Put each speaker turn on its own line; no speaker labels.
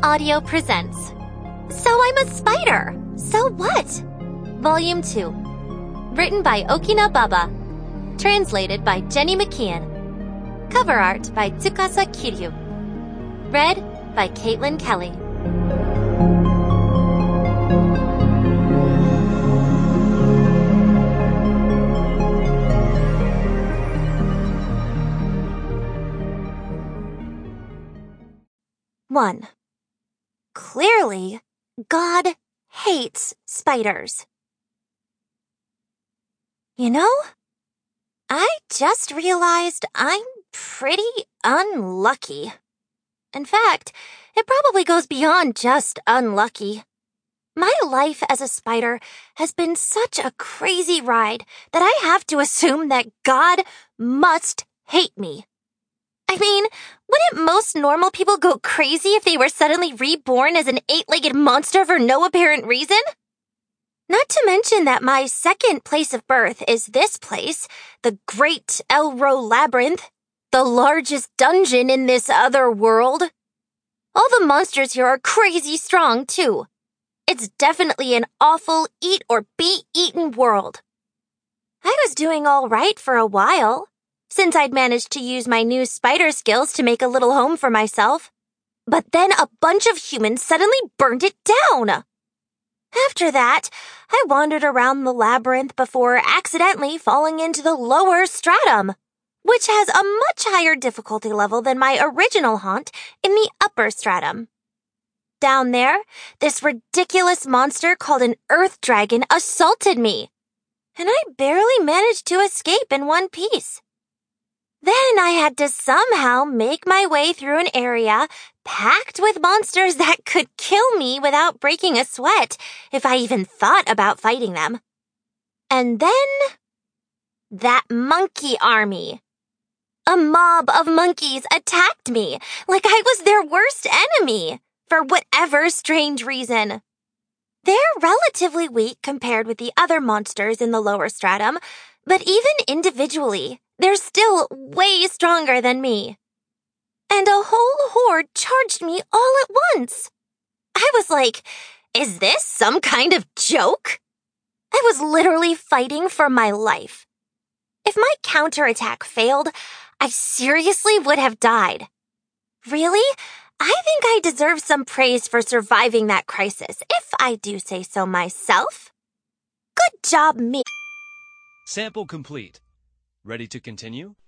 Audio presents So I'm a Spider, So What? Volume 2. Written by Okina Baba. Translated by Jenny McKeon. Cover art by Tsukasa Kiryu. Read by Caitlin Kelly. One. Clearly, God hates spiders. You know, I just realized I'm pretty unlucky. In fact, it probably goes beyond just unlucky. My life as a spider has been such a crazy ride that I have to assume that God must hate me. I mean, wouldn't most normal people go crazy if they were suddenly reborn as an 8-legged monster for no apparent reason? Not to mention that my second place of birth is this place, the Great Elro Labyrinth, the largest dungeon in this other world. All the monsters here are crazy strong, too. It's definitely an awful eat-or-be-eaten world. I was doing all right for a while, since I'd managed to use my new spider skills to make a little home for myself. But then a bunch of humans suddenly burned it down. After that, I wandered around the labyrinth before accidentally falling into the lower stratum, which has a much higher difficulty level than my original haunt in the upper stratum. Down there, this ridiculous monster called an earth dragon assaulted me, and I barely managed to escape in one piece. Then I had to somehow make my way through an area packed with monsters that could kill me without breaking a sweat if I even thought about fighting them. And then, that monkey army. A mob of monkeys attacked me like I was their worst enemy for whatever strange reason. They're relatively weak compared with the other monsters in the lower stratum, but even individually, they're still way stronger than me. And a whole horde charged me all at once. I was like, is this some kind of joke? I was literally fighting for my life. If my counterattack failed, I seriously would have died. Really? I think I deserve some praise for surviving that crisis, if I do say so myself. Good job, me.
Sample complete. Ready to continue?